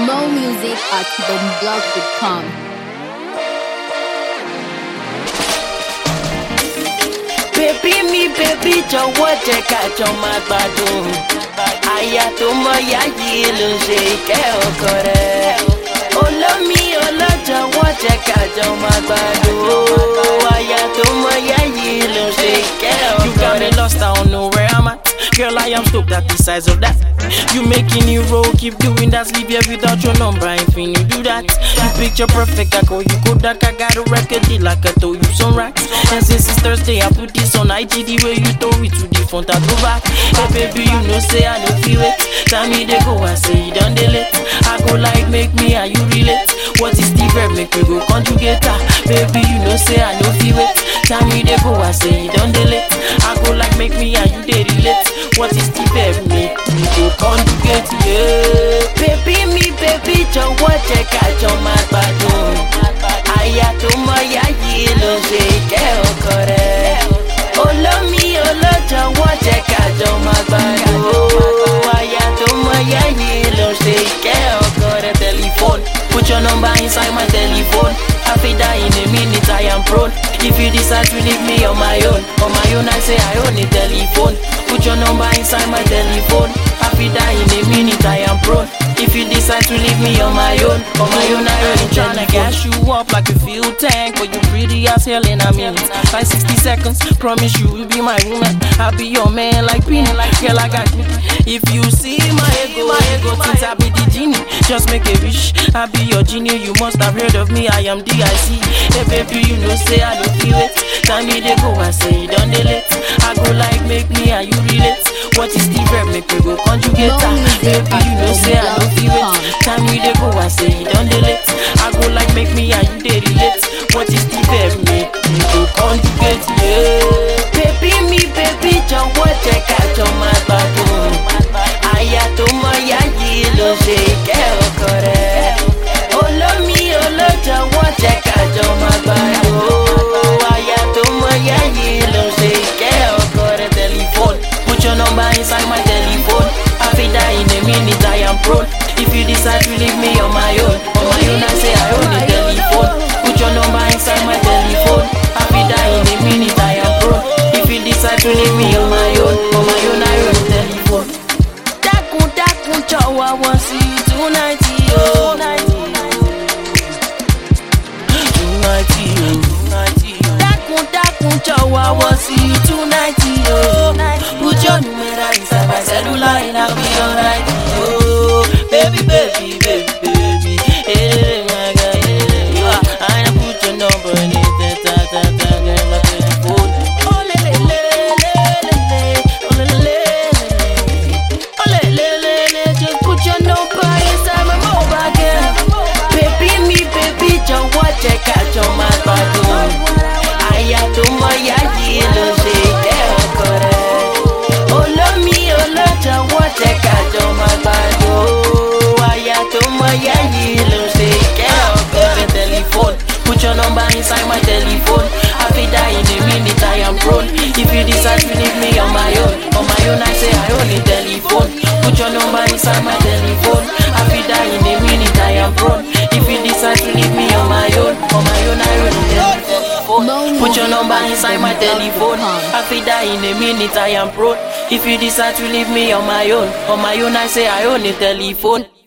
More music at bombblog.com. Baby, jọ̀wọ́ jẹ́ ká jọ máa gbádùn. Aya tó mọ ìyá yìí ló ń ṣe ìkẹ́ ọkọ rẹ̀. Olómi ọlọ́jọ̀wọ́ jẹ́ ká jọ máa gbádùn. Aya tó mọ ìyá yìí ló ń ṣe ìkẹ́ ọkọ rẹ̀. You got me lost, I don't know where I'm at. Girl, I am stoked at the size of that. You making it roll, keep doing that. Sleep here without your number, if you do that. You picture perfect, I call you Kodak. I got a record deal, I can throw you some racks. And since it's Thursday, I put this on IG. The way you throw it to the front, I go back. Hey baby, you know say I don't feel it. Tell me they go, I say you done delete. I go like make me, are you relate? What is the verb, make me go conjugate? Baby, you know say I don't feel it. Tell me they go, I say you done delete. I go like make me, are you they relate? What is the verb, make me go conjugate? Yeah. Baby, jọ̀wọ́ jẹ́ ká jọ máa gbádùn. Aya tó mọ ìyá yìí ló ń ṣe ìkẹ́ ọkọ rẹ̀. Olómi ọlọ́jọ̀wọ́ jẹ́ ká jọ máa gbádùn. Aya tó mọ ìyá yìí ló ń ṣe ìkẹ́ ọkọ rẹ̀. Telephone, put your number inside my telephone. I feel that in a minute I am prone. If you decide to leave me on my own I say I own a telephone. Put your number inside my telephone. I feel that in a minute I am prone. If you decide to leave me on my own I own tryna gas you up like a fuel tank. But you pretty as hell in a minute. Like 60 seconds, promise you will be my woman. I'll be your man like Peanut. Girl, I got you. If you see my ego since I be the genie, just make a wish, I'll be your genie. You must have heard of me, I am DIC. Hey baby, you know say I don't feel it. Time me they go, I say don't delete. I go like make me, are you relate? What is the verb, make me go conjugate? Baby, you know say I don't feel it. Time me they go, I say don't delete. I go like make me, are you they relate? What is the verb, make me go conjugate? Yeah. Baby, jọ̀wọ́ jẹ́ ká jọ máa gbádùn. Aya tó mọ ìyá yìí ló ń ṣe ìkẹ́ ọkọ rẹ̀. Olómi ọlọ́jọ̀wọ́ jẹ́ ká jọ máa gbádùn. Aya tó mọ ìyá yìí ló ń ṣe ìkẹ́ ọkọ rẹ̀. Telephone, put your number inside my telephone. I feel that in a minute I am prone. If you decide to leave me on my own I say I own a telephone. Put your number inside my telephone. I feel that in a minute I am prone. If you decide to leave me on my own I own a telephone. Dákun jọ̀wọ́, I want see you tonight, oh. Dákun jọ̀wọ́, I want see you tonight, oh. Put your number inside my cellular and I'll be alright, oh. Baby, hey, my God, hey. I put your number in it, jẹ́ ká jọ máa gbádùn. Aya tó mọ ìyá yìí ló ń ṣe ìkẹ́ ọkọ rẹ̀. Olómi ọlọ́jọ̀wọ́ jẹ́ ká jọ máa gbádùn. Aya tó mọ ìyá yìí ló ń ṣe ìkẹ́ ọkọ rẹ̀. Telephone, put your number inside my telephone. I feel that in a minute I am prone. If you decide to leave me on my own I say I own a telephone. Put your number inside my telephone. I feel that in a minute I am prone. If you decide to leave me on my own I own a telephone. Put your number inside my telephone. I feel that in a minute I am prone. If you decide to leave me on my own I say I own a telephone.